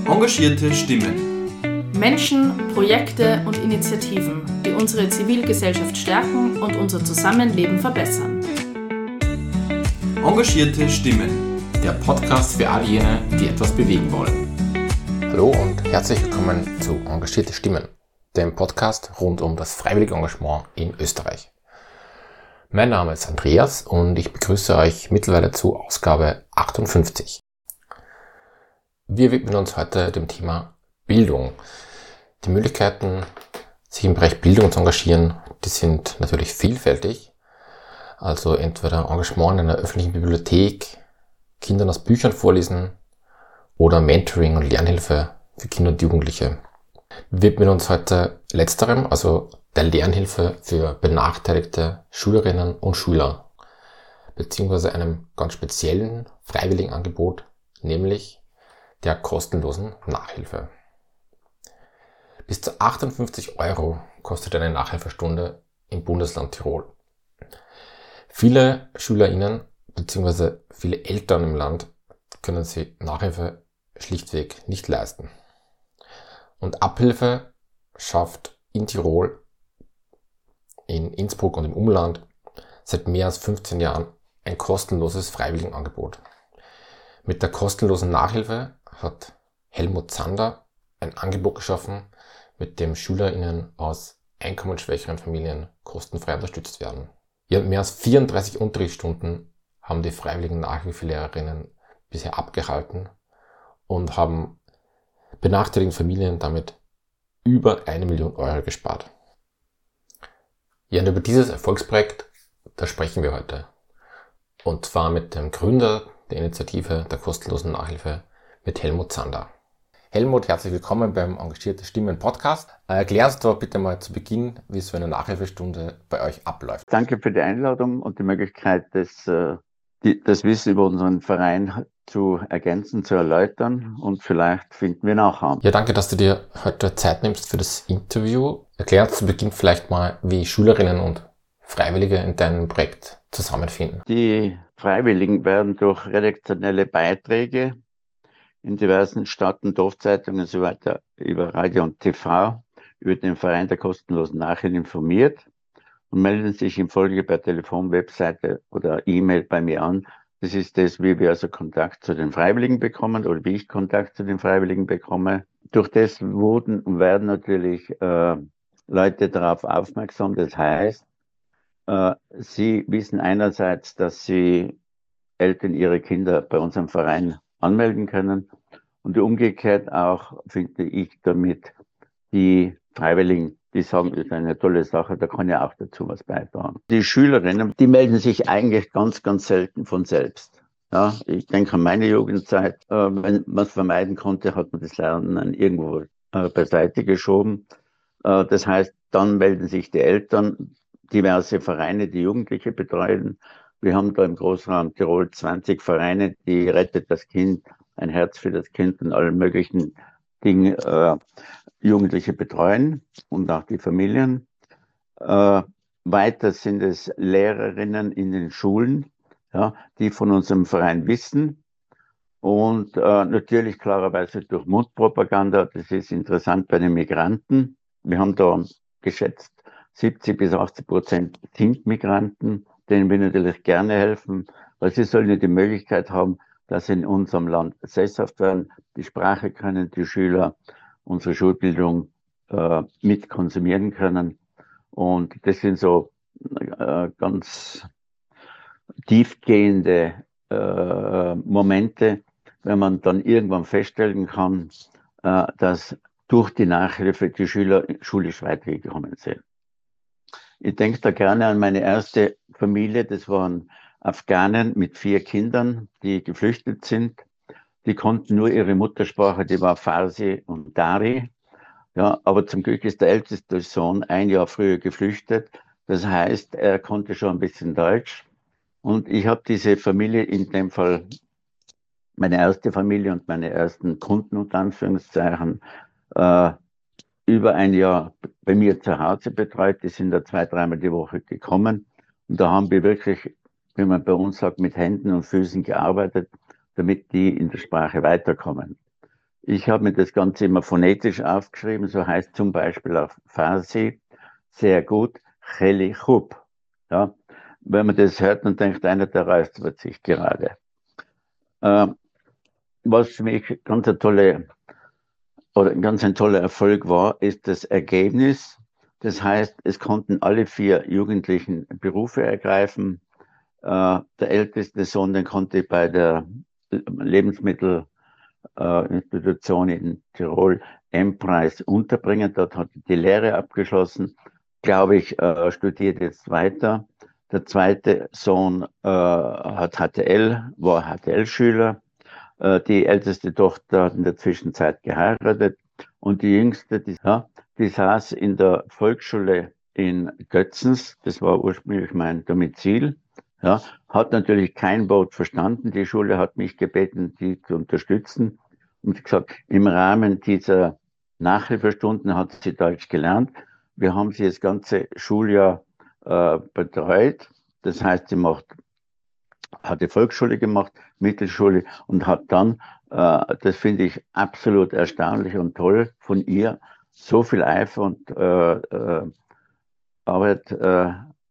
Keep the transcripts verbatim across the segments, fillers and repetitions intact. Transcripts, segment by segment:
Engagierte Stimmen. Menschen, Projekte und Initiativen, die unsere Zivilgesellschaft stärken und unser Zusammenleben verbessern. Engagierte Stimmen. Der Podcast für all jene, die etwas bewegen wollen. Hallo und herzlich willkommen zu Engagierte Stimmen, dem Podcast rund um das freiwillige Engagement in Österreich. Mein Name ist Andreas und ich begrüße euch mittlerweile zu Ausgabe achtundfünfzig. Wir widmen uns heute dem Thema Bildung. Die Möglichkeiten, sich im Bereich Bildung zu engagieren, die sind natürlich vielfältig. Also entweder Engagement in einer öffentlichen Bibliothek, Kindern aus Büchern vorlesen oder Mentoring und Lernhilfe für Kinder und Jugendliche. Wir widmen uns heute letzterem, also der Lernhilfe für benachteiligte Schülerinnen und Schüler, beziehungsweise einem ganz speziellen freiwilligen Angebot, nämlich der kostenlosen Nachhilfe. Bis zu achtundfünfzig Euro kostet eine Nachhilfestunde im Bundesland Tirol. Viele SchülerInnen bzw. viele Eltern im Land können sich Nachhilfe schlichtweg nicht leisten. Und Abhilfe schafft in Tirol, in Innsbruck und im Umland seit mehr als fünfzehn Jahren ein kostenloses Freiwilligenangebot. Mit der kostenlosen Nachhilfe hat Helmut Zander ein Angebot geschaffen, mit dem SchülerInnen aus einkommensschwächeren Familien kostenfrei unterstützt werden. Ja, mehr als vierunddreißig Unterrichtsstunden haben die freiwilligen Nachhilfelehrerinnen bisher abgehalten und haben benachteiligten Familien damit über eine Million Euro gespart. Ja, und über dieses Erfolgsprojekt, da sprechen wir heute. Und zwar mit dem Gründer der Initiative der kostenlosen Nachhilfe, mit Helmut Zander. Helmut, herzlich willkommen beim Engagierte Stimmen Podcast. Erklär uns doch bitte mal zu Beginn, wie so eine Nachhilfestunde bei euch abläuft. Danke für die Einladung und die Möglichkeit, das, die, das Wissen über unseren Verein zu ergänzen, zu erläutern, und vielleicht finden wir nachher. Ja, danke, dass du dir heute Zeit nimmst für das Interview. Erklär uns zu Beginn vielleicht mal, wie Schülerinnen und Freiwillige in deinem Projekt zusammenfinden. Die Freiwilligen werden durch redaktionelle Beiträge in diversen Stadt- und Dorfzeitungen und so weiter, über Radio und T V, über den Verein der kostenlosen Nachhilfe informiert und melden sich in Folge per Telefon, Webseite oder E-Mail bei mir an. Das ist das, wie wir also Kontakt zu den Freiwilligen bekommen oder wie ich Kontakt zu den Freiwilligen bekomme. Durch das wurden und werden natürlich äh, Leute darauf aufmerksam. Das heißt, äh, sie wissen einerseits, dass sie Eltern ihre Kinder bei unserem Verein anmelden können und umgekehrt auch, finde ich, damit die Freiwilligen, die sagen, das ist eine tolle Sache, da kann ja auch dazu was beitragen. Die Schülerinnen, die melden sich eigentlich ganz, ganz selten von selbst. Ja, ich denke an meine Jugendzeit, äh, wenn man es vermeiden konnte, hat man das Lernen irgendwo äh, beiseite geschoben. Äh, das heißt, dann melden sich die Eltern, diverse Vereine, die Jugendliche betreuen. Wir haben da im Großraum Tirol zwanzig Vereine, die Rettet das Kind, ein Herz für das Kind und alle möglichen Dinge äh, Jugendliche betreuen und auch die Familien. Äh, weiter sind es Lehrerinnen in den Schulen, ja, die von unserem Verein wissen. Und äh, natürlich klarerweise durch Mundpropaganda. Das ist interessant bei den Migranten. Wir haben da geschätzt, siebzig bis achtzig Prozent sind Migranten, denen wir natürlich gerne helfen, weil sie sollen ja die Möglichkeit haben, dass sie in unserem Land sesshaft werden, die Sprache können, die Schüler unsere Schulbildung äh, mit konsumieren können. Und das sind so äh, ganz tiefgehende äh, Momente, wenn man dann irgendwann feststellen kann, äh, dass durch die Nachhilfe die Schüler schulisch weitergekommen sind. Ich denke da gerne an meine erste Familie, das waren Afghanen mit vier Kindern, die geflüchtet sind. Die konnten nur ihre Muttersprache, die war Farsi und Dari. Ja, aber zum Glück ist der älteste Sohn ein Jahr früher geflüchtet. Das heißt, er konnte schon ein bisschen Deutsch. Und ich habe diese Familie, in dem Fall meine erste Familie und meine ersten Kunden unter Anführungszeichen, äh, über ein Jahr bei mir zu Hause betreut. Die sind da zwei, dreimal die Woche gekommen. Und da haben wir wirklich, wie man bei uns sagt, mit Händen und Füßen gearbeitet, damit die in der Sprache weiterkommen. Ich habe mir das Ganze immer phonetisch aufgeschrieben, so heißt zum Beispiel auf Farsi sehr gut, Cheli Chub. Ja, wenn man das hört, dann denkt einer, der räuspert sich gerade. Äh, was für mich ganz eine tolle, oder ganz ein toller Erfolg war, ist das Ergebnis. Das heißt, es konnten alle vier Jugendlichen Berufe ergreifen. Äh, der älteste Sohn, den konnte ich bei der Lebensmittelinstitution in Tirol M-Preis unterbringen. Dort hat er die Lehre abgeschlossen. Glaube ich, äh, studiert jetzt weiter. Der zweite Sohn äh, hat H T L, war H T L-Schüler. Äh, die älteste Tochter hat in der Zwischenzeit geheiratet. Und die jüngste, die, ja, die saß in der Volksschule in Götzens. Das war ursprünglich mein Domizil. Ja, hat natürlich kein Wort verstanden. Die Schule hat mich gebeten, die zu unterstützen. Und gesagt, im Rahmen dieser Nachhilfestunden hat sie Deutsch gelernt. Wir haben sie das ganze Schuljahr äh, betreut. Das heißt, sie macht, hat die Volksschule gemacht, Mittelschule und hat dann, äh, das finde ich absolut erstaunlich und toll, von ihr so viel Eifer und äh, äh, Arbeit äh,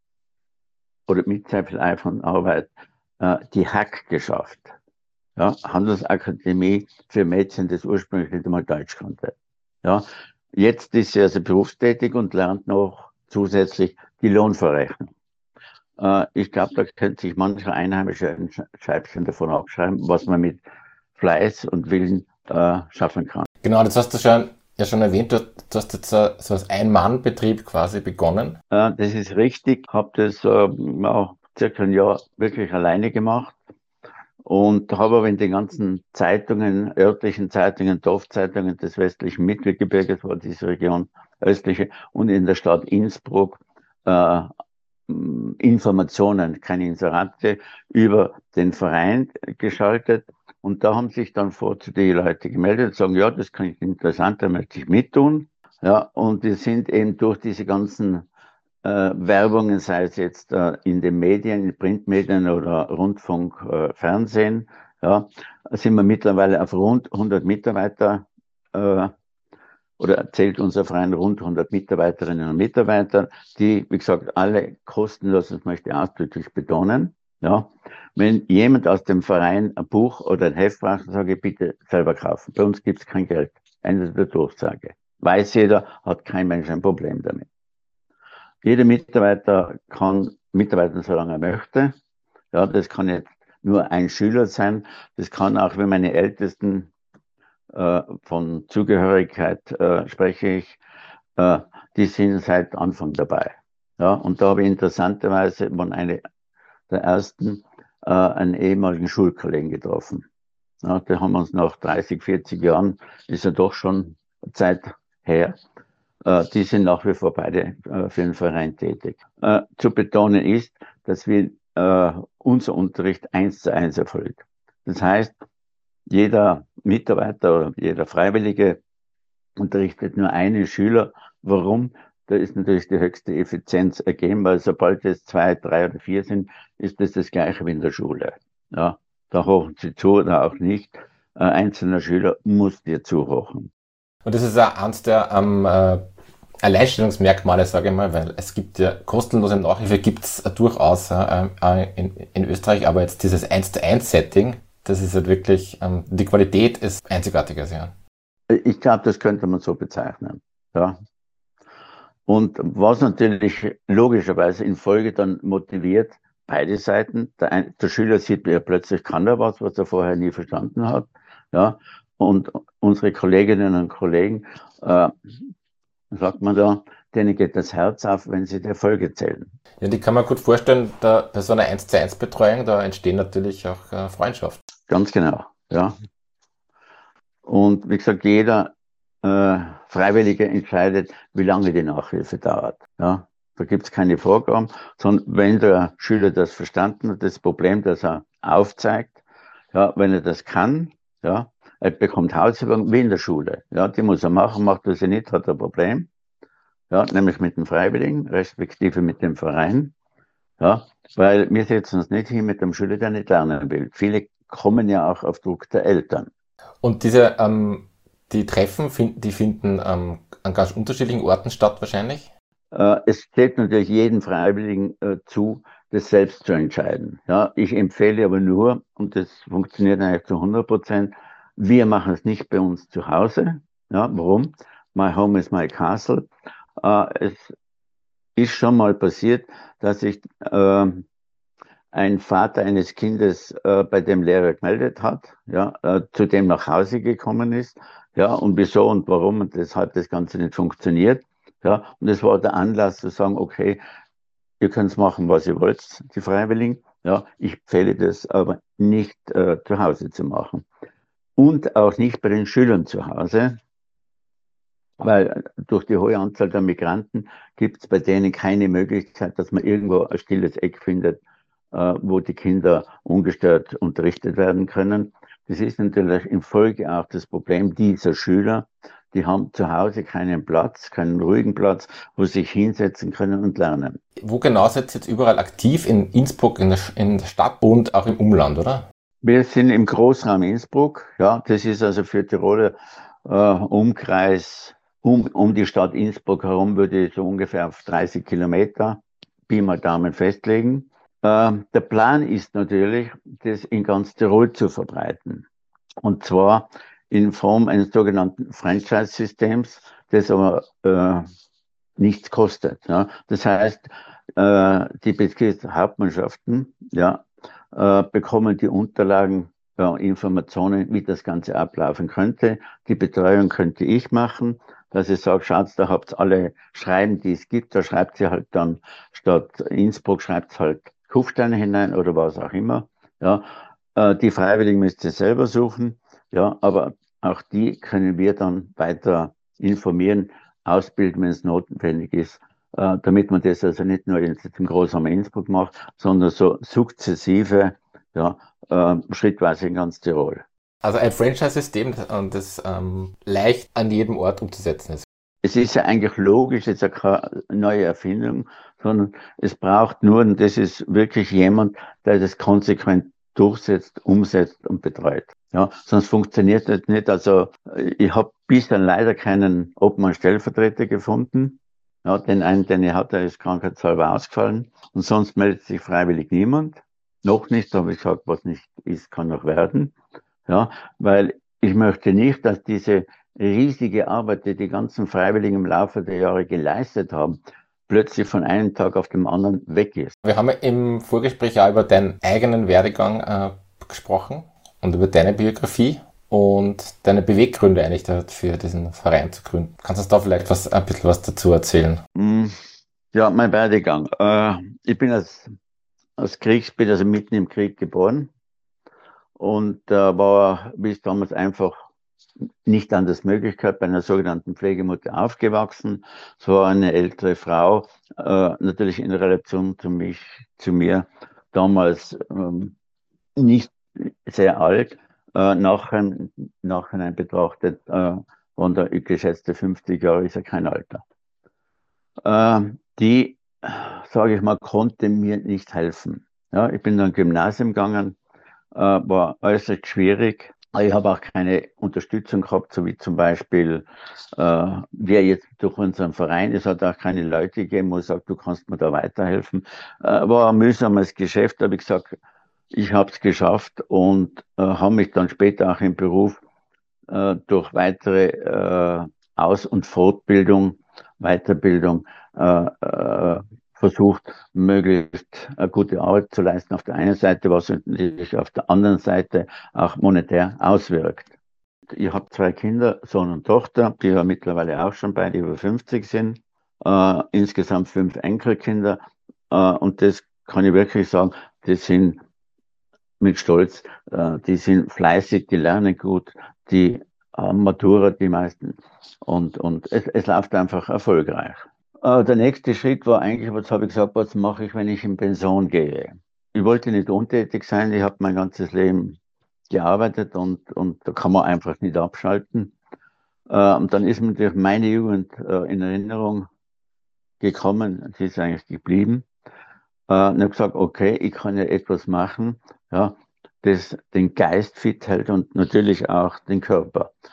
oder mit sehr viel Eifer und Arbeit äh, die Hack geschafft. Ja, Handelsakademie für Mädchen, das ursprünglich nicht einmal Deutsch konnte. Ja, jetzt ist sie also berufstätig und lernt noch zusätzlich die Lohnverrechnung. Äh, ich glaube, da könnte sich mancher Einheimische ein Scheibchen davon abschreiben, was man mit Fleiß und Willen äh, schaffen kann. Genau, das hast du schon, ja schon erwähnt, du, du hast jetzt so, so als Ein-Mann-Betrieb quasi begonnen. Äh, das ist richtig, habe das äh, auch circa ein Jahr wirklich alleine gemacht. Und habe aber in den ganzen Zeitungen, örtlichen Zeitungen, Dorfzeitungen des westlichen Mittelgebirges, war diese Region östliche, und in der Stadt Innsbruck äh, Informationen, keine Inserate, über den Verein geschaltet. Und da haben sich dann vor die Leute gemeldet und sagen, ja, das kann ich interessant, da möchte ich mittun. Ja, und wir sind eben durch diese ganzen Äh, Werbungen, sei es jetzt äh, in den Medien, in Printmedien oder Rundfunk, äh, Fernsehen, ja, sind wir mittlerweile auf rund hundert Mitarbeiter, äh, oder zählt unser Verein rund hundert Mitarbeiterinnen und Mitarbeiter, die, wie gesagt, alle kostenlos, das möchte ich ausdrücklich betonen. Ja, wenn jemand aus dem Verein ein Buch oder ein Heft braucht, sage ich, bitte selber kaufen. Bei uns gibt es kein Geld. Ende der Durchsage. Weiß jeder, hat kein Mensch ein Problem damit. Jeder Mitarbeiter kann mitarbeiten, solange er möchte. Ja, das kann jetzt nur ein Schüler sein. Das kann auch, wenn meine Ältesten äh, von Zugehörigkeit äh, spreche ich, äh, die sind seit Anfang dabei. Ja, und da habe ich interessanterweise von einer der ersten äh, einen ehemaligen Schulkollegen getroffen. Ja, da haben wir uns nach dreißig, vierzig Jahren, ist ja doch schon Zeit her, die sind nach wie vor beide äh, für den Verein tätig. Äh, zu betonen ist, dass wir äh, unser Unterricht eins zu eins erfolgt. Das heißt, jeder Mitarbeiter oder jeder Freiwillige unterrichtet nur einen Schüler. Warum? Da ist natürlich die höchste Effizienz ergeben, weil sobald es zwei, drei oder vier sind, ist das das Gleiche wie in der Schule. Ja, da hochen sie zu oder auch nicht. Ein einzelner Schüler muss dir zuhochen. Und das ist auch eins der ähm, äh, Alleinstellungsmerkmale, sage ich mal, weil es gibt ja kostenlose Nachhilfe, gibt es durchaus äh, äh, in, in Österreich, aber jetzt dieses eins zu eins Setting, das ist halt wirklich, ähm, die Qualität ist einzigartiger. Ja. Ich glaube, das könnte man so bezeichnen. Ja. Und was natürlich logischerweise in Folge dann motiviert, beide Seiten, der, ein, der Schüler sieht, ja, plötzlich kann er was, was er vorher nie verstanden hat. Ja. Und unsere Kolleginnen und Kollegen, äh, sagt man da, denen geht das Herz auf, wenn sie die Erfolge zählen. Ja, die kann man gut vorstellen, da, bei so einer eins zu eins Betreuung, da entstehen natürlich auch äh, Freundschaften. Ganz genau, ja. Und wie gesagt, jeder äh, Freiwillige entscheidet, wie lange die Nachhilfe dauert. Ja. Da gibt es keine Vorgaben, sondern wenn der Schüler das verstanden hat, das Problem, das er aufzeigt, ja, wenn er das kann, ja, er bekommt Hausübungen wie in der Schule. Ja, die muss er machen, macht er sie nicht, hat er ein Problem. Ja, nämlich mit den Freiwilligen, respektive mit dem Verein. Ja, weil wir setzen uns nicht hin mit dem Schüler, der nicht lernen will. Viele kommen ja auch auf Druck der Eltern. Und diese ähm, Die Treffen, finden, die finden ähm, an ganz unterschiedlichen Orten statt wahrscheinlich? Äh, es steht natürlich jedem Freiwilligen äh, zu, das selbst zu entscheiden. Ja, ich empfehle aber nur, und das funktioniert eigentlich zu hundert Prozent, wir machen es nicht bei uns zu Hause. Ja, warum? My home is my castle. Äh, es ist schon mal passiert, dass sich äh, ein Vater eines Kindes äh, bei dem Lehrer gemeldet hat, ja, äh, zu dem nach Hause gekommen ist, ja, und wieso und warum und deshalb das Ganze nicht funktioniert. Ja, und das war der Anlass zu sagen, okay, ihr könnt machen, was ihr wollt, die Freiwilligen. Ja, ich empfehle das aber nicht äh, zu Hause zu machen. Und auch nicht bei den Schülern zu Hause, weil durch die hohe Anzahl der Migranten gibt es bei denen keine Möglichkeit, dass man irgendwo ein stilles Eck findet, äh, wo die Kinder ungestört unterrichtet werden können. Das ist natürlich in Folge auch das Problem dieser Schüler. Die haben zu Hause keinen Platz, keinen ruhigen Platz, wo sie sich hinsetzen können und lernen. Wo genau seid ihr jetzt überall aktiv? In Innsbruck, in der, in der Stadt und auch im Umland, oder? Wir sind im Großraum Innsbruck. Ja, das ist also für Tiroler äh, Umkreis, um, um die Stadt Innsbruck herum würde ich so ungefähr auf dreißig Kilometer, Pi mal Daumen festlegen. Äh, der Plan ist natürlich, das in ganz Tirol zu verbreiten. Und zwar in Form eines sogenannten Franchise-Systems, das aber äh, nichts kostet. Ja. Das heißt, äh, die Bezirkshauptmannschaften ja, äh, bekommen die Unterlagen, ja, Informationen, wie das Ganze ablaufen könnte. Die Betreuung könnte ich machen, dass ich sage, schaut, da habt ihr alle Schreiben, die es gibt, da schreibt sie halt dann statt Innsbruck, schreibt halt Kufstein hinein oder was auch immer. Ja. Äh, die Freiwilligen müsst ihr selber suchen, ja, aber auch die können wir dann weiter informieren, ausbilden, wenn es notwendig ist, äh, damit man das also nicht nur jetzt im Großraum Innsbruck macht, sondern so sukzessive, ja, äh, schrittweise in ganz Tirol. Also ein Franchise-System, das, das ähm, leicht an jedem Ort umzusetzen ist. Es ist ja eigentlich logisch, es ist ja keine neue Erfindung, sondern es braucht nur, und das ist wirklich jemand, der das konsequent durchsetzt, umsetzt und betreut. Ja, sonst funktioniert das nicht. Also ich habe bisher leider keinen Obmann-Stellvertreter gefunden. Ja, den einen, den ich hatte, ist krankheitshalber ausgefallen. Und sonst meldet sich freiwillig niemand. Noch nicht, da habe ich gesagt, was nicht ist, kann noch werden. Ja, weil ich möchte nicht, dass diese riesige Arbeit, die die ganzen Freiwilligen im Laufe der Jahre geleistet haben, plötzlich von einem Tag auf den anderen weg ist. Wir haben ja im Vorgespräch auch über deinen eigenen Werdegang äh, gesprochen und über deine Biografie und deine Beweggründe eigentlich für diesen Verein zu gründen. Kannst du uns da vielleicht was, ein bisschen was dazu erzählen? Ja, mein Werdegang. Äh, ich bin als, als Kriegs, bin also mitten im Krieg geboren und äh, war bis damals einfach nicht anders Möglichkeit, bei einer sogenannten Pflegemutter aufgewachsen. Es war eine ältere Frau, äh, natürlich in Relation zu mich, zu mir, damals ähm, nicht sehr alt, äh, nachher, nachhinein betrachtet, äh, waren da geschätzte fünfzig Jahre, ist ja kein Alter. Äh, die, sage ich mal, konnte mir nicht helfen. Ja, ich bin dann Gymnasium gegangen, äh, war äußerst schwierig. Ich habe auch keine Unterstützung gehabt, so wie zum Beispiel, äh, wir jetzt durch unseren Verein, es hat auch keine Leute gegeben, wo ich sage, du kannst mir da weiterhelfen. Äh, war ein mühsames Geschäft, habe ich gesagt, ich habe es geschafft und äh, habe mich dann später auch im Beruf äh, durch weitere äh, Aus- und Fortbildung, Weiterbildung äh, äh, versucht, möglichst eine gute Arbeit zu leisten auf der einen Seite, was sich auf der anderen Seite auch monetär auswirkt. Ich habe zwei Kinder, Sohn und Tochter, die ja mittlerweile auch schon beide über fünfzig sind, äh, insgesamt fünf Enkelkinder äh, und das kann ich wirklich sagen, die sind mit Stolz, äh, die sind fleißig, die lernen gut, die haben Matura, die meisten und, und es, es läuft einfach erfolgreich. Der nächste Schritt war eigentlich, was habe ich gesagt, was mache ich, wenn ich in Pension gehe? Ich wollte nicht untätig sein, ich habe mein ganzes Leben gearbeitet und, und da kann man einfach nicht abschalten. Und dann ist mir natürlich meine Jugend in Erinnerung gekommen, sie ist eigentlich geblieben. Und ich habe gesagt, okay, ich kann ja etwas machen, ja, das den Geist fit hält und natürlich auch den Körper.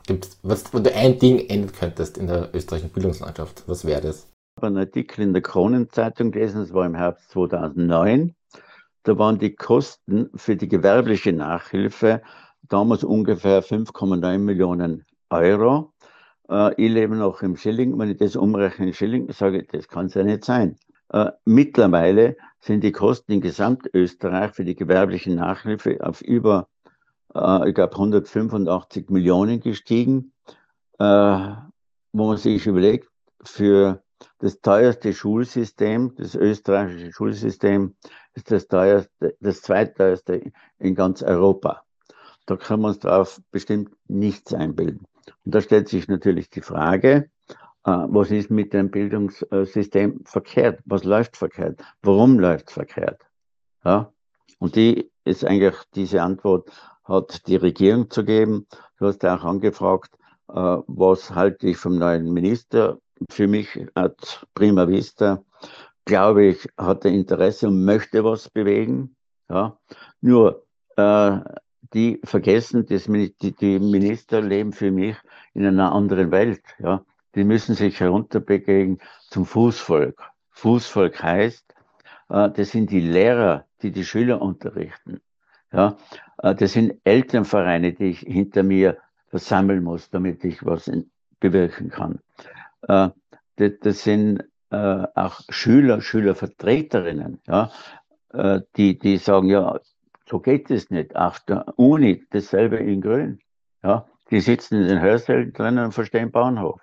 Gibt's, was, wenn du ein Ding ändern könntest in der österreichischen Bildungslandschaft, was wäre das? Ich habe einen Artikel in der Kronenzeitung gelesen, das war im Herbst zweitausendneun. Da waren die Kosten für die gewerbliche Nachhilfe damals ungefähr fünf Komma neun Millionen Euro. Äh, ich lebe noch im Schilling. Wenn ich das umrechne in Schilling, sage ich, das kann es ja nicht sein. Äh, mittlerweile sind die Kosten in Gesamtösterreich für die gewerbliche Nachhilfe auf über, äh, ich glaube, hundertfünfundachtzig Millionen gestiegen. Äh, wo man sich überlegt, für das teuerste Schulsystem, das österreichische Schulsystem, ist das teuerste, das zweitteuerste in ganz Europa. Da können wir uns darauf bestimmt nichts einbilden. Und da stellt sich natürlich die Frage, äh, was ist mit dem Bildungssystem verkehrt? Was läuft verkehrt? Warum läuft es verkehrt? Ja? Und die ist eigentlich, diese Antwort hat die Regierung zu geben. Du hast ja auch angefragt, äh, was halte ich vom neuen Minister? Für mich als prima vista, glaube ich, hat er Interesse und möchte was bewegen. Ja? Nur, äh, die vergessen, dass die, die Minister leben für mich in einer anderen Welt. Ja? Die müssen sich herunterbegeben zum Fußvolk. Fußvolk heißt, äh, das sind die Lehrer, die die Schüler unterrichten. Ja? Äh, das sind Elternvereine, die ich hinter mir versammeln muss, damit ich was in, bewirken kann. Äh, das, das sind äh, auch Schüler, Schülervertreterinnen, ja? äh, die, die sagen, ja, so geht es nicht. Auf der Uni dasselbe in Grün. Ja? Die sitzen in den Hörsälen drinnen und verstehen Bahnhof.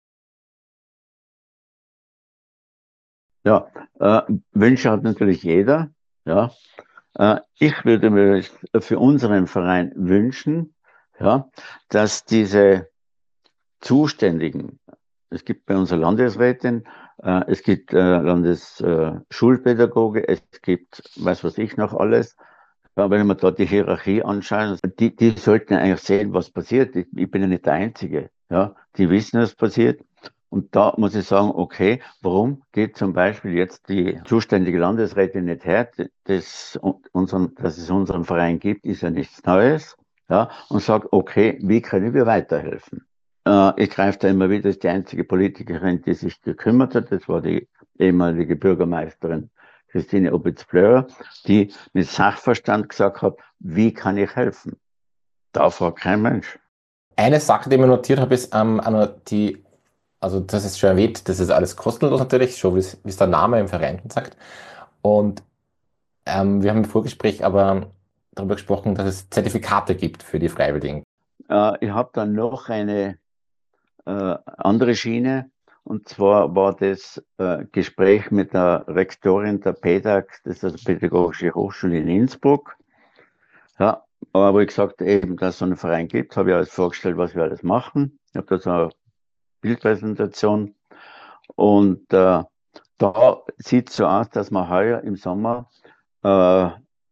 Ja, äh, Wünsche hat natürlich jeder. Ja? Äh, ich würde mir für unseren Verein wünschen, ja, dass diese Zuständigen, es gibt bei unserer Landesrätin, äh, es gibt äh, Landesschulpädagoge, äh, es gibt, weiß was ich noch alles. Ja, wenn man da die Hierarchie anschaut, die, die sollten eigentlich sehen, was passiert. Ich, ich bin ja nicht der Einzige. Ja, die wissen, was passiert. Und da muss ich sagen, okay, warum geht zum Beispiel jetzt die zuständige Landesrätin nicht her? Das, unseren, dass es unseren Verein gibt, ist ja nichts Neues. Ja, und sagt, okay, wie können wir weiterhelfen? Äh, ich greife da immer wieder, das ist die einzige Politikerin, die sich gekümmert hat. Das war die ehemalige Bürgermeisterin Christine Opitz-Fleur, die mit Sachverstand gesagt hat, wie kann ich helfen? Da fragt kein Mensch. Eine Sache, die ich mir notiert habe, ist, ähm, die, also das ist schon erwähnt, das ist alles kostenlos natürlich, schon wie es der Name im Verein sagt. Und ähm, wir haben im Vorgespräch aber darüber gesprochen, dass es Zertifikate gibt für die Freiwilligen. Äh, ich habe dann noch eine äh, andere Schiene. Und zwar war das äh, Gespräch mit der Rektorin der P E D A G, das ist also Pädagogische Hochschule in Innsbruck. Ja, aber wo ich gesagt eben, dass es so einen Verein gibt, habe ich alles vorgestellt, was wir alles machen. Ich habe da so eine Bildpräsentation. Und äh, da sieht es so aus, dass wir heuer im Sommer äh,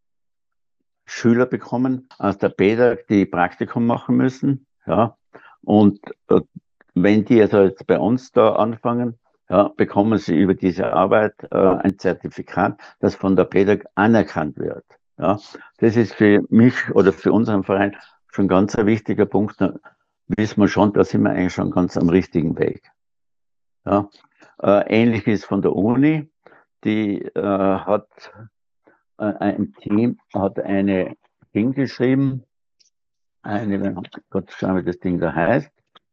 Schüler bekommen aus der P E D A G, die Praktikum machen müssen. Ja, und äh, wenn die also jetzt bei uns da anfangen, ja, bekommen sie über diese Arbeit äh, ein Zertifikat, das von der P E D A G anerkannt wird. Ja, das ist für mich oder für unseren Verein schon ganz ein wichtiger Punkt. Da wissen wir schon, da sind wir eigentlich schon ganz am richtigen Weg. Ja, äh, ähnlich ist von der Uni, die äh, hat äh, ein Team hat eine Ding geschrieben, eine, Gott, schauen, wie das Ding da heißt.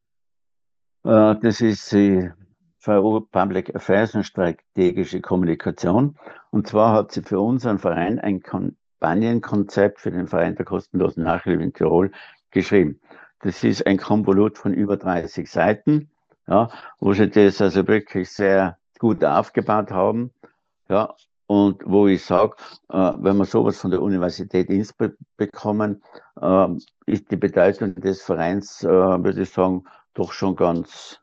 Das ist die V U Public Affairs und strategische Kommunikation. Und zwar hat sie für unseren Verein ein Kampagnenkonzept für den Verein der kostenlosen Nachhilfe in Tirol geschrieben. Das ist ein Konvolut von über dreißig Seiten, ja, wo sie das also wirklich sehr gut aufgebaut haben. Ja, und wo ich sage, äh, wenn wir sowas von der Universität Innsbruck bekommen, äh, ist die Bedeutung des Vereins, äh, würde ich sagen, doch schon ganz,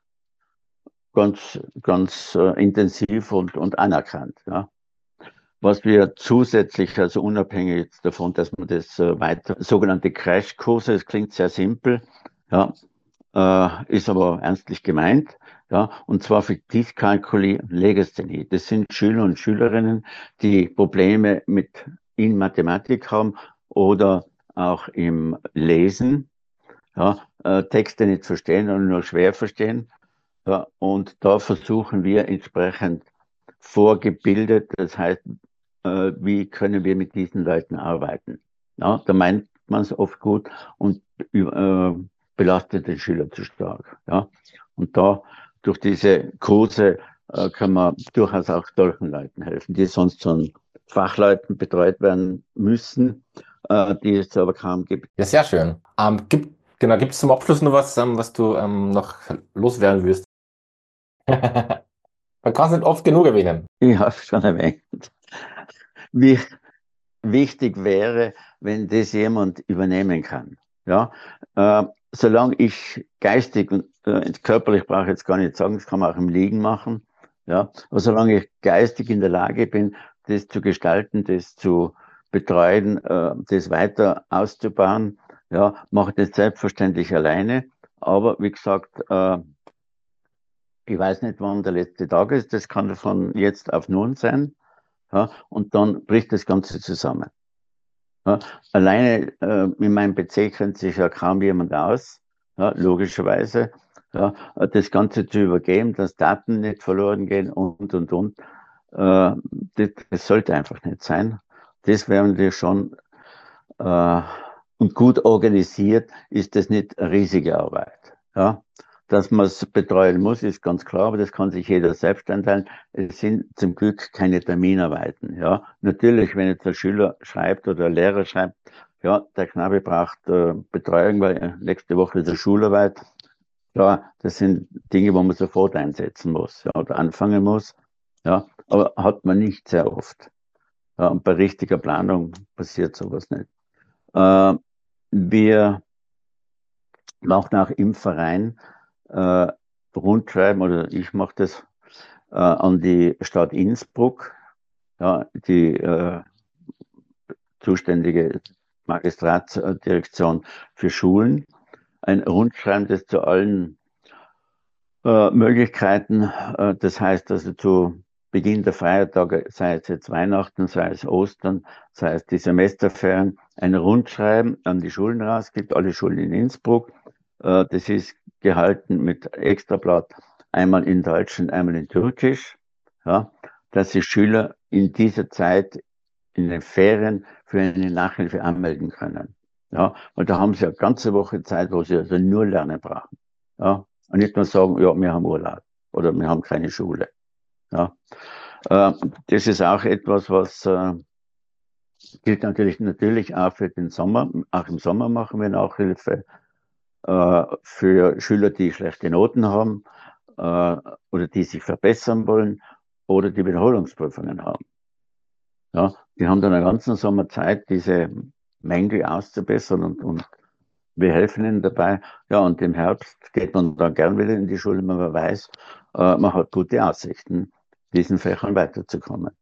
ganz, ganz äh, intensiv und, und anerkannt. Ja. Was wir zusätzlich, also unabhängig jetzt davon, dass man das äh, weiter, sogenannte Crashkurse, das klingt sehr simpel, ja, äh, ist aber ernstlich gemeint, ja, und zwar für Dyskalkulie und Legasthenie. Das sind Schüler und Schülerinnen, die Probleme mit in Mathematik haben oder auch im Lesen. Ja, äh, Texte nicht verstehen oder nur schwer verstehen. Ja, und da versuchen wir entsprechend vorgebildet, das heißt, äh, wie können wir mit diesen Leuten arbeiten. Ja, da meint man es oft gut und äh, belastet den Schüler zu stark. Ja. Und da durch diese Kurse äh, kann man durchaus auch solchen Leuten helfen, die sonst von Fachleuten betreut werden müssen, äh, die es aber kaum gibt. Ja, sehr schön. Ähm, gibt, genau, gibt es zum Abschluss noch was, ähm, was du ähm, noch loswerden wirst? Man kann es nicht oft genug erwähnen. Ich habe es schon erwähnt. Wie wichtig wäre, wenn das jemand übernehmen kann. Ja, äh, solange ich geistig und äh, körperlich brauche ich jetzt gar nicht sagen, das kann man auch im Liegen machen. Ja, aber solange ich geistig in der Lage bin, das zu gestalten, das zu betreuen, äh, das weiter auszubauen, ja, mache ich das selbstverständlich alleine. Aber wie gesagt, äh, ich weiß nicht, wann der letzte Tag ist. Das kann von jetzt auf nun sein. Ja, und dann bricht das Ganze zusammen. Ja, alleine äh, in meinem P C kennt sich ja kaum jemand aus, ja, logischerweise. Ja, das Ganze zu übergeben, dass Daten nicht verloren gehen und, und, und. Äh, das, das sollte einfach nicht sein. Das wären wir schon, äh, und gut organisiert ist das nicht eine riesige Arbeit. Ja. Dass man es betreuen muss, ist ganz klar, aber das kann sich jeder selbst einteilen. Es sind zum Glück keine Terminarbeiten. Ja, natürlich, wenn jetzt der Schüler schreibt oder der Lehrer schreibt, ja, der Knabe braucht äh, Betreuung, weil nächste Woche ist eine Schularbeit. Ja, das sind Dinge, wo man sofort einsetzen muss, ja, oder anfangen muss. Ja, aber hat man nicht sehr oft. Ja, und bei richtiger Planung passiert sowas nicht. Äh, wir machen auch im Verein äh, Rundschreiben, oder ich mache das äh, an die Stadt Innsbruck, ja, die äh, zuständige Magistratsdirektion für Schulen, ein Rundschreiben, das zu allen äh, Möglichkeiten, äh, das heißt also zu Beginn der Feiertage, sei es jetzt Weihnachten, sei es Ostern, sei es die Semesterferien, ein Rundschreiben an die Schulen rausgibt, alle Schulen in Innsbruck. Äh, das ist gehalten mit Extrablatt, einmal in Deutsch und einmal in Türkisch, ja, dass die Schüler in dieser Zeit in den Ferien für eine Nachhilfe anmelden können. Ja, und da haben sie eine ganze Woche Zeit, wo sie also nur lernen brauchen. Ja, und nicht nur sagen, ja, wir haben Urlaub oder wir haben keine Schule. Ja, äh, das ist auch etwas, was äh, gilt natürlich, natürlich auch für den Sommer. Auch im Sommer machen wir Nachhilfe äh, für Schüler, die schlechte Noten haben äh, oder die sich verbessern wollen oder die Wiederholungsprüfungen haben. Ja, die haben dann den ganzen Sommer Zeit, diese Mängel auszubessern und, und wir helfen ihnen dabei. Ja, und im Herbst geht man dann gern wieder in die Schule, wenn man weiß, äh, man hat gute Aussichten, diesen Fächern weiterzukommen.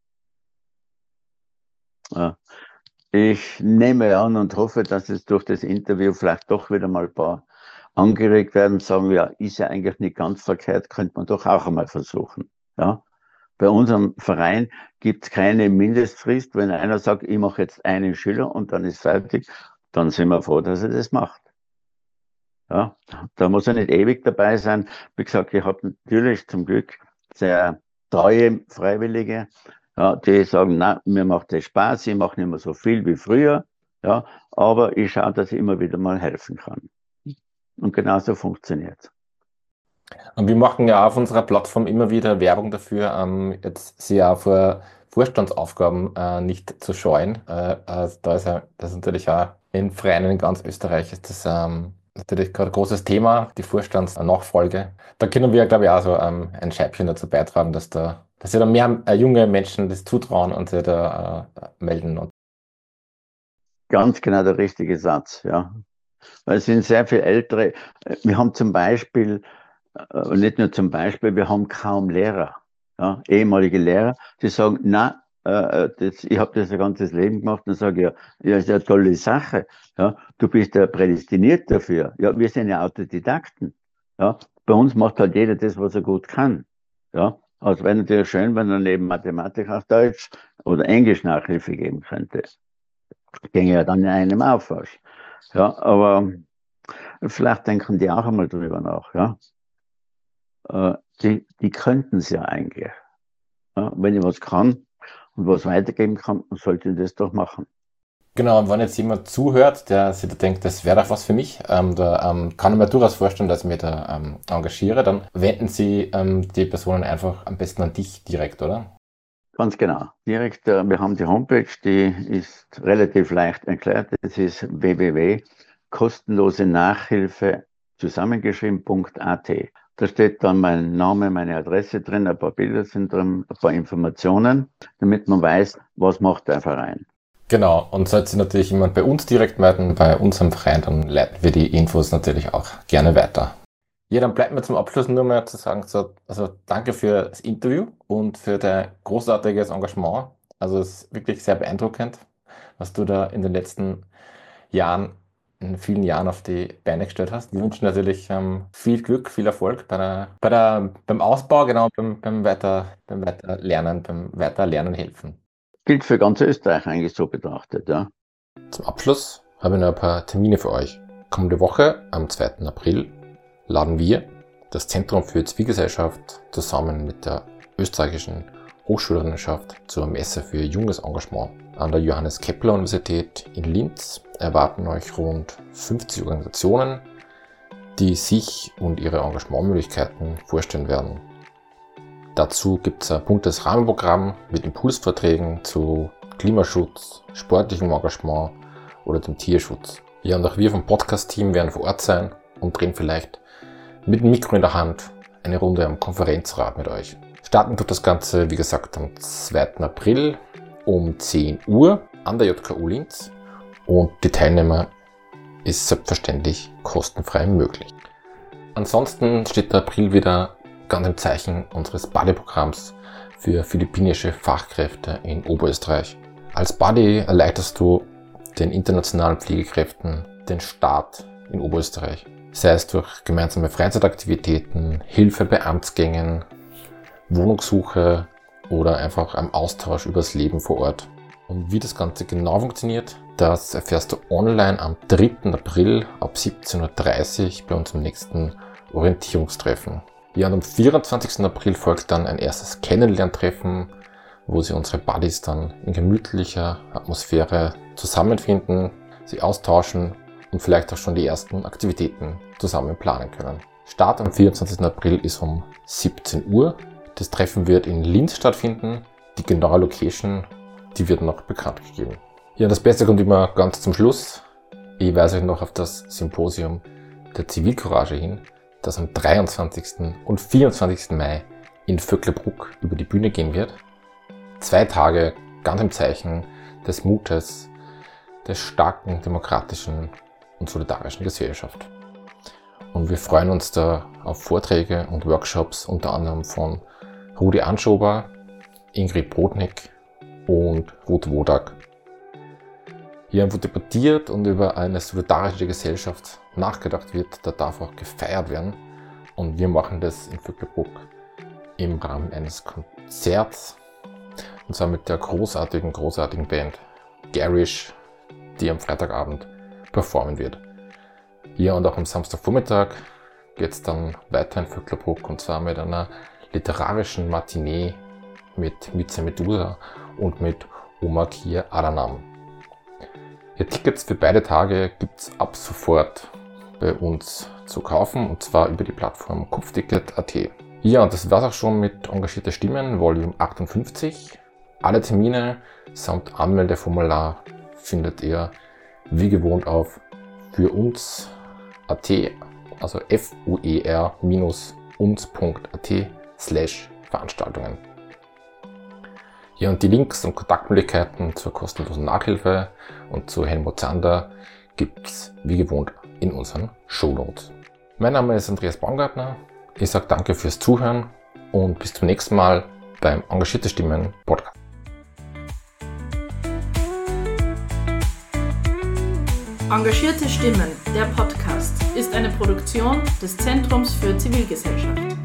Ja. Ich nehme an und hoffe, dass es durch das Interview vielleicht doch wieder mal ein paar angeregt werden, sagen, ja, ist ja eigentlich nicht ganz verkehrt, könnte man doch auch einmal versuchen. Ja. Bei unserem Verein gibt es keine Mindestfrist. Wenn einer sagt, ich mache jetzt einen Schüler und dann ist fertig, dann sind wir froh, dass er das macht. Ja, da muss er nicht ewig dabei sein. Wie gesagt, ich habe natürlich zum Glück sehr treue Freiwillige, ja, die sagen, na, mir macht das Spaß, ich mache nicht mehr so viel wie früher, ja, aber ich schaue, dass ich immer wieder mal helfen kann. Und genauso funktioniert es. Und wir machen ja auf unserer Plattform immer wieder Werbung dafür, ähm, jetzt sie auch vor Vorstandsaufgaben äh, nicht zu scheuen. Äh, äh, da ist ja, das ist natürlich auch in Vereinen in ganz Österreich ist das ähm, natürlich gerade ein großes Thema, die Vorstandsnachfolge. Da können wir, glaube ich, auch so ähm, ein Scheibchen dazu beitragen, dass da, dass sich da mehr äh, junge Menschen das zutrauen und sich da äh, melden. Und Ganz genau der richtige Satz, ja. Weil es sind sehr viele Ältere. Wir haben zum Beispiel, äh, nicht nur zum Beispiel, wir haben kaum Lehrer, ja, ehemalige Lehrer, die sagen, na, äh, das, ich habe das ein ganzes Leben gemacht und sage, ja, ja, ist ja eine tolle Sache, ja, du bist ja prädestiniert dafür. Ja, wir sind ja Autodidakten, ja, bei uns macht halt jeder das, was er gut kann, ja. Also wäre natürlich schön, wenn er neben Mathematik auch Deutsch oder Englisch Nachhilfe geben könnte. Ginge ja dann in einem Aufwasch. Ja, aber Vielleicht denken die auch einmal drüber nach. Ja? Äh, die, die könnten es ja eigentlich. Ja? Wenn ich was kann und was weitergeben kann, dann sollte ich das doch machen. Genau, und wenn jetzt jemand zuhört, der sich da denkt, das wäre doch was für mich, ähm, da ähm, kann ich mir durchaus vorstellen, dass ich mich da ähm, engagiere, dann wenden Sie ähm, die Personen einfach am besten an dich direkt, oder? Ganz genau. Direkt, äh, wir haben die Homepage, die ist relativ leicht erklärt. Das ist w w w punkt kostenlose Nachhilfe zusammengeschrieben punkt a t. Da steht dann mein Name, meine Adresse drin, ein paar Bilder sind drin, ein paar Informationen, damit man weiß, was macht der Verein. Genau, und sollte sich natürlich jemand bei uns direkt melden, bei unserem Verein, dann leiten wir die Infos natürlich auch gerne weiter. Ja, dann bleibt mir zum Abschluss nur mehr zu sagen, so, also danke für das Interview und für dein großartiges Engagement. Also es ist wirklich sehr beeindruckend, was du da in den letzten Jahren, in vielen Jahren auf die Beine gestellt hast. Wir wünschen natürlich ähm, viel Glück, viel Erfolg bei der, bei der, beim Ausbau, genau, beim, beim Weiter, beim Weiterlernen, beim Weiterlernen helfen. Gilt für ganz Österreich eigentlich so betrachtet, ja. Zum Abschluss habe ich noch ein paar Termine für euch. Kommende Woche, am zweiten April, laden wir, das Zentrum für Zivilgesellschaft, zusammen mit der österreichischen Hochschulerinnenschaft zur Messe für junges Engagement an der Johannes Kepler Universität in Linz. Erwarten euch rund fünfzig Organisationen, die sich und ihre Engagementmöglichkeiten vorstellen werden. Dazu gibt es ein buntes Rahmenprogramm mit Impulsvorträgen zu Klimaschutz, sportlichem Engagement oder dem Tierschutz. Ja, und auch wir vom Podcast-Team werden vor Ort sein und drehen vielleicht mit dem Mikro in der Hand eine Runde am Konferenzrat mit euch. Starten tut das Ganze, wie gesagt, am zweiten April um zehn Uhr an der J K U Linz und die Teilnehmer ist selbstverständlich kostenfrei möglich. Ansonsten steht der April wieder ganz im Zeichen unseres Buddy-Programms für philippinische Fachkräfte in Oberösterreich. Als Buddy erleichterst du den internationalen Pflegekräften den Start in Oberösterreich. Sei es durch gemeinsame Freizeitaktivitäten, Hilfe bei Amtsgängen, Wohnungssuche oder einfach am Austausch über das Leben vor Ort. Und wie das Ganze genau funktioniert, das erfährst du online am dritten April ab siebzehn Uhr dreißig bei unserem nächsten Orientierungstreffen. Ja, und am vierundzwanzigsten April folgt dann ein erstes Kennenlerntreffen, wo sich unsere Buddies dann in gemütlicher Atmosphäre zusammenfinden, sie austauschen und vielleicht auch schon die ersten Aktivitäten zusammen planen können. Start am vierundzwanzigsten April ist um siebzehn Uhr. Das Treffen wird in Linz stattfinden. Die genaue Location, die wird noch bekannt gegeben. Ja, das Beste kommt immer ganz zum Schluss. Ich weise euch noch auf das Symposium der Zivilcourage hin, das am dreiundzwanzigsten und vierundzwanzigsten Mai in Vöcklerbruck über die Bühne gehen wird. Zwei Tage ganz im Zeichen des Mutes, der starken, demokratischen und solidarischen Gesellschaft. Und wir freuen uns da auf Vorträge und Workshops, unter anderem von Rudi Anschober, Ingrid Brodnik und Ruth Wodak. Hier wo debattiert und über eine solidarische Gesellschaft nachgedacht wird, da darf auch gefeiert werden. Und wir machen das in Vöcklerbruck im Rahmen eines Konzerts. Und zwar mit der großartigen, großartigen Band Garish, die am Freitagabend performen wird. Hier und auch am Samstagvormittag geht es dann weiter in Vöcklerbruck und zwar mit einer literarischen Matinee mit Mize Medusa und mit Omar Kir Adanam. Ja, Tickets für beide Tage gibt es ab sofort bei uns zu kaufen und zwar über die Plattform Kopfticket punkt a t. Ja, und das war's auch schon mit Engagierte Stimmen, Volume achtundfünfzig. Alle Termine samt Anmeldeformular findet ihr wie gewohnt auf für uns punkt a t, also f u e r uns punkt a t slash Veranstaltungen. Ja, und die Links und Kontaktmöglichkeiten zur kostenlosen Nachhilfe und zu Helmut Zander gibt's wie gewohnt in unseren Shownotes. Mein Name ist Andreas Baumgartner. Ich sage danke fürs Zuhören und bis zum nächsten Mal beim Engagierte Stimmen Podcast. Engagierte Stimmen, der Podcast, ist eine Produktion des Zentrums für Zivilgesellschaft.